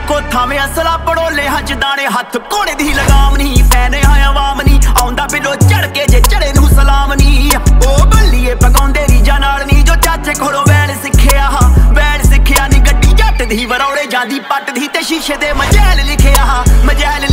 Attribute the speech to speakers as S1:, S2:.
S1: ਇੱਕੋ ਥਾਵੇਂ ਅਸਲਾ ਪੜੋਲੇ ਹੱਜ ਦਾਣੇ ਹੱਥ ਘੋੜੇ ਦੀ ਲਗਾਮ ਨਹੀਂ ਪੈਨੇ ਹਾਂ ਆਵਾਮ ਨਹੀਂ ਆਉਂਦਾ ਬਿਲੋ ਚੜ ਕੇ ਜੇ ਚੜੇ ਨੂੰ ਸਲਾਮ ਨਹੀਂ ਉਹ ਬੱਲੀਏ ਪਗਾਉਂਦੇ ਰੀਜਾਂ ਨਾਲ ਨਹੀਂ ਜੋ ਚਾਚੇ ਕੋਲੋਂ ਵੈਲ ਸਿੱਖਿਆ ਨਹੀਂ ਗੱਡੀ ਜੱਟ ਦੀ ਵਰੌਲੇ ਜਾਂਦੀ ਪੱਟ ਦੀ ਤੇ ਸ਼ੀਸ਼ੇ ਦੇ ਮਜੈਲ ਲਿਖਿਆ ਮਜੈਲ